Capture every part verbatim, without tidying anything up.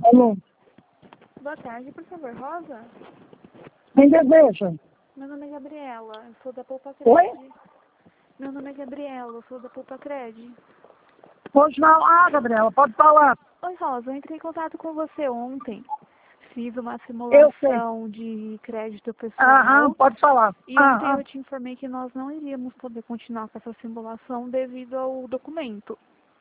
Alô? Boa tarde, por favor, Rosa? Quem deseja? Meu nome é Gabriela, eu sou da Poupa Oi? Cred. Meu nome é Gabriela, eu sou da Poupa Cred. Hoje não. Ah, Gabriela, pode falar. Oi, Rosa, eu entrei em contato com você ontem. Fiz uma Eu sei. simulação de crédito Aham, pessoal. pode falar. E ontem Aham, eu te informei que nós não iríamos poder continuar com essa simulação devido ao documento.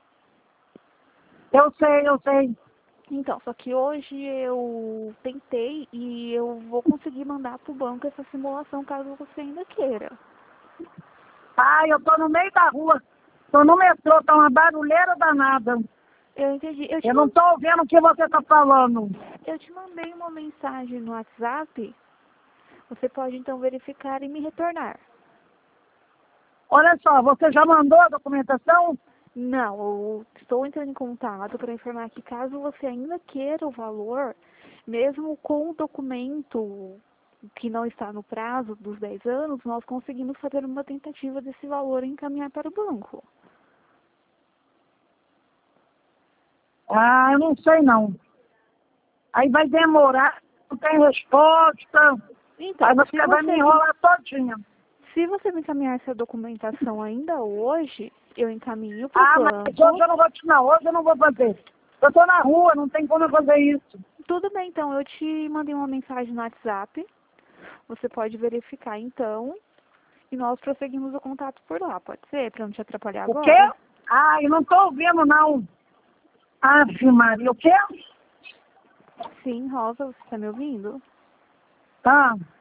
eu sei, eu sei. Então, só que hoje eu tentei e eu vou conseguir mandar para o banco essa simulação caso você ainda queira. Ai, eu tô no meio da rua. Tô no metrô, tá uma barulheira danada. Eu entendi. Eu te, Eu não man- tô ouvindo o que você tá falando. eu te mandei uma mensagem no WhatsApp. Você pode então verificar e me retornar. Olha só, você já mandou a documentação? Não, eu estou entrando em contato para informar que caso você ainda queira o valor, mesmo com o documento que não está no prazo dos dez anos, nós conseguimos fazer uma tentativa desse valor e encaminhar para o banco. Ah, eu não sei não. Aí vai demorar, não tem resposta. Então, Aí se você vai me você me, enrolar todinha. se você me encaminhar essa documentação ainda hoje, eu encaminho para o Ah, mas hoje banco. eu não vou te não, hoje eu não vou fazer. Eu tô na rua, não tem como eu fazer isso. Tudo bem, então, eu te mandei uma mensagem no WhatsApp. Você pode verificar, então, e nós prosseguimos o contato por lá, pode ser? Para não te atrapalhar O quê? agora? Ah, eu não tô ouvindo não. Ave Maria, o quê? Sim, Rosa, você está me ouvindo? Tá.